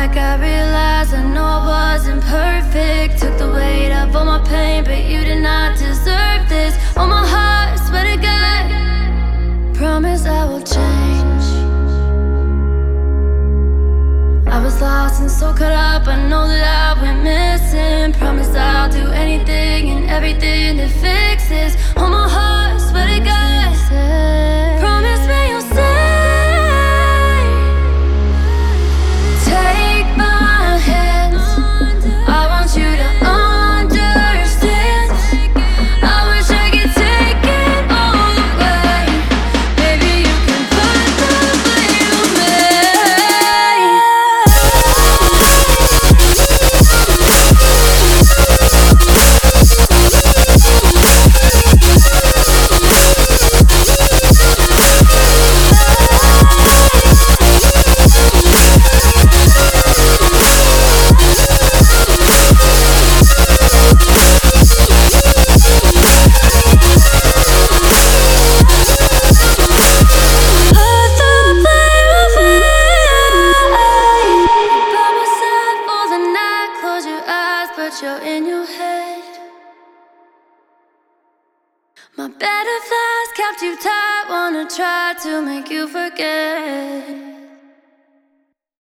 back, I realized I know I wasn't perfect. Took the weight of all my pain, but you did not deserve this. On my heart, swear to God, promise I will change. I was lost and so caught up, I know that I went missing. Promise I'll do anything and everything to fix this. On my heart, swear to God, promise me you'll stay. Take my hands, I want you to understand. I wish I could take it all away. Maybe you can put the blame on me. But you're in your head. My butterflies kept you tight, wanna try to make you forget.